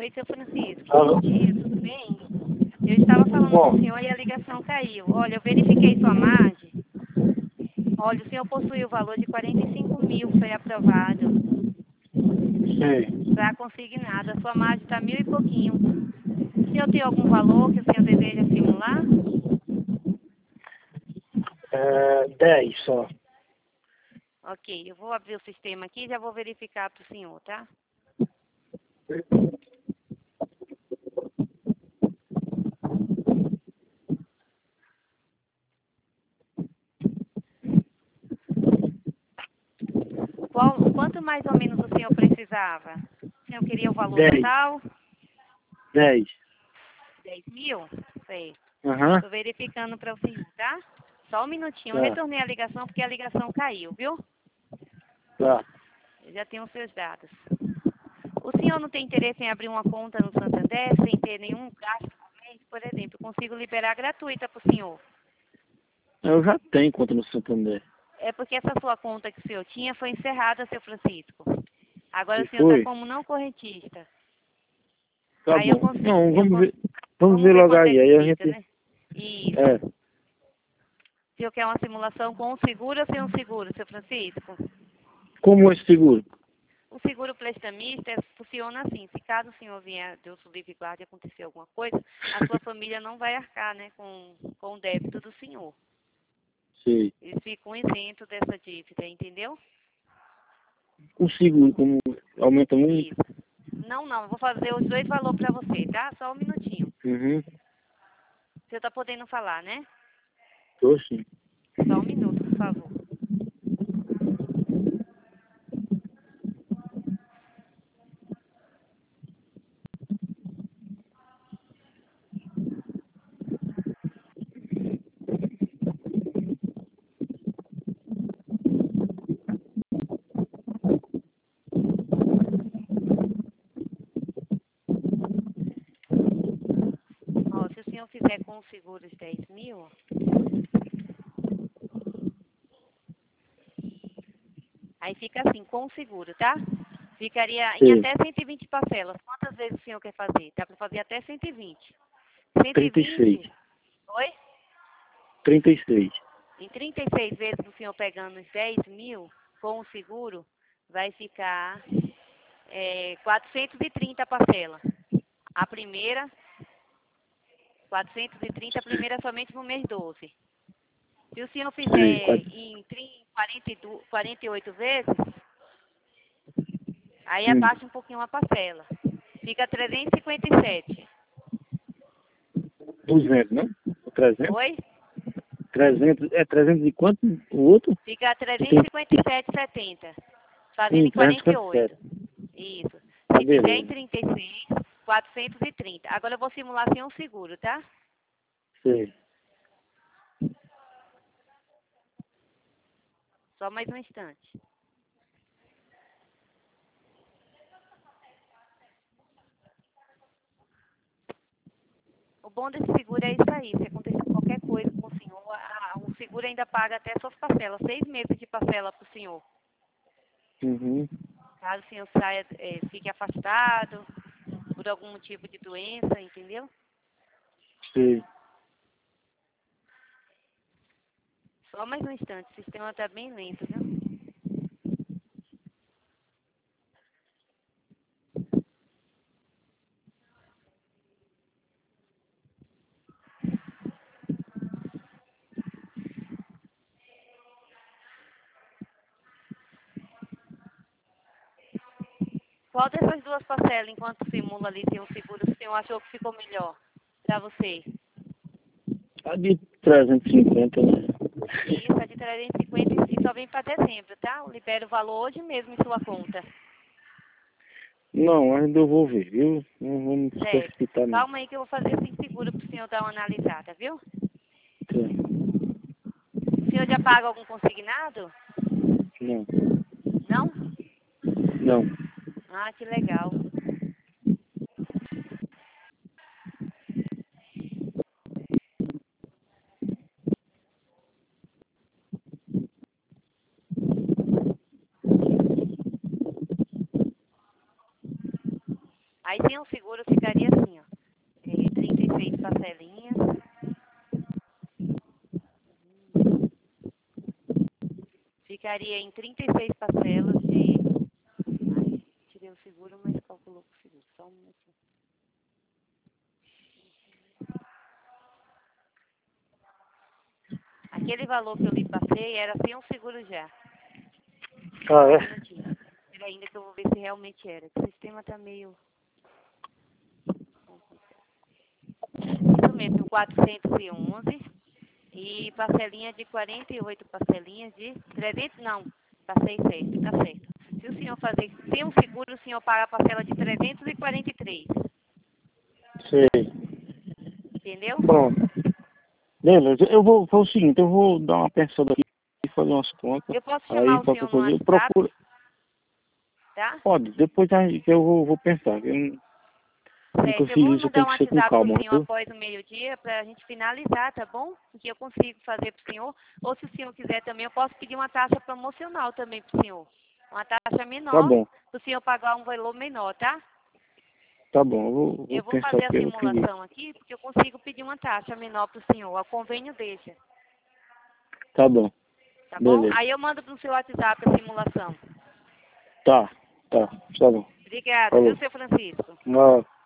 Oi, seu Francisco. Alô? Bom dia, tudo bem? Eu estava falando com Bom, o senhor e a ligação caiu. Olha, eu verifiquei sua margem. Olha, o senhor possui o valor de 45 mil, foi aprovado sei. para consignado. A sua margem está mil e pouquinho. O senhor tem algum valor que o senhor deseja simular? 10 só. Ok, eu vou abrir o sistema aqui e já vou verificar para o senhor, tá? Quanto mais ou menos o senhor precisava? O senhor queria o valor 10. total? 10. 10 mil? Sei. Aham. Estou verificando para o senhor, tá? Só um minutinho. Eu Tá. retornei a ligação porque a ligação caiu, viu? Tá. Eu já tenho os seus dados. O senhor não tem interesse em abrir uma conta no Santander sem ter nenhum gasto por mês? Por exemplo, eu consigo liberar gratuita para o senhor. Eu já tenho conta no Santander. É porque essa sua conta que o senhor tinha foi encerrada, seu Francisco. Agora E o senhor está foi? como não correntista. Tá Aí eu bom. consigo. Não, vamos ver. Vamos Vamos ver ver logo quanto é aí. que Aí a fica, gente. né? Isso. É. O senhor quer uma simulação com um seguro ou sem um seguro, seu Francisco? Como é seguro? O seguro prestamista funciona assim. Se caso o senhor vier, Deus o livre e guarde, acontecer alguma coisa, a sua família não vai arcar, né, com o débito do senhor. Sei. Eles ficam isentos dessa dívida, entendeu? O seguro, como aumenta muito. Isso. Não, eu vou fazer os dois valores para você, tá? Só um minutinho. Uhum. O senhor tá podendo falar, né? Tô sim. Só um minuto, por favor. Ó, se o senhor fizer com os seguros 10 mil, aí fica assim, com o seguro, tá? Ficaria em Sei. até 120 parcelas. Quantas vezes o senhor quer fazer? Dá para fazer até 120. 36. 120? Oi? 36. Em 36 vezes o senhor pegando os 10 mil com o seguro, vai ficar 430 parcelas. A primeira, 430, a primeira é somente no mês 12. Se o senhor Sei. fizer em 48 vezes, aí Hum. abaixa um pouquinho a parcela. Fica 357. 200, não? 300? Oi? 300. É 300 e quanto? O outro? Fica 357,70. Fazendo em 357. 48. Isso. Tá Se fizer em beleza. 36, 430. Agora eu vou simular sem um seguro, tá? Sei. Só mais um instante. O bom desse seguro é isso aí. Se acontecer qualquer coisa com o senhor, o seguro ainda paga até suas parcelas. 6 meses de parcela para o senhor. Uhum. Caso o senhor saia, fique afastado por algum motivo de doença, entendeu? Sei. Só mais um instante. O sistema está bem lento, viu? Qual dessas duas parcelas, enquanto simula ali tem um seguro, o senhor achou que ficou melhor para você? Tá de 350, né? Isso, a de 350 e só vem para dezembro, tá? Eu libero o valor hoje mesmo em sua conta. Não, ainda eu vou ver, viu? Não vamos se Certo. precipitar, não. Calma aí que eu vou fazer sem seguro para o senhor dar uma analisada, viu? Tá. O senhor já paga algum consignado? Não. Não? Não. Ah, que legal. Aí sem o seguro ficaria assim, ó. 36 parcelinhas. Ficaria em 36 parcelas de... Ai, tirei o seguro, mas calculou com o seguro. Só um minutinho. Aquele valor que eu lhe passei era sem o seguro já. Ah, Um é? minutinho. Espera ainda que eu vou ver se realmente era. O sistema tá meio... Isso mesmo, 411. E parcelinha de 48 parcelinhas de 300, não, passei certo, tá certo. Se o senhor fazer sem um seguro, o senhor paga a parcela de 343, Sei. entendeu? Pronto. Beleza. Eu vou fazer o seguinte, eu vou dar uma pensada aqui e fazer umas contas. Eu posso chamar Aí o qualquer senhor no coisa eu WhatsApp, procuro. tá? Pode, depois eu vou pensar. Eu nunca Certo, eu fiz vou isso, eu mandar tenho um que ser com WhatsApp pro calma, senhor viu? após o meio-dia pra gente finalizar, tá bom? O que eu consigo fazer pro senhor. Ou se o senhor quiser também, eu posso pedir uma taxa promocional também pro senhor. Uma taxa Tá menor, bom, pro senhor pagar um valor menor, tá? tá bom. Vou Eu vou pensar fazer a pelo que... simulação aqui, porque eu consigo pedir uma taxa menor para o senhor. O convênio deixa, Tá bom, tá bom? beleza. Aí eu mando para o seu WhatsApp a simulação. Tá bom. Obrigada, viu, Falou. seu Francisco? Ah,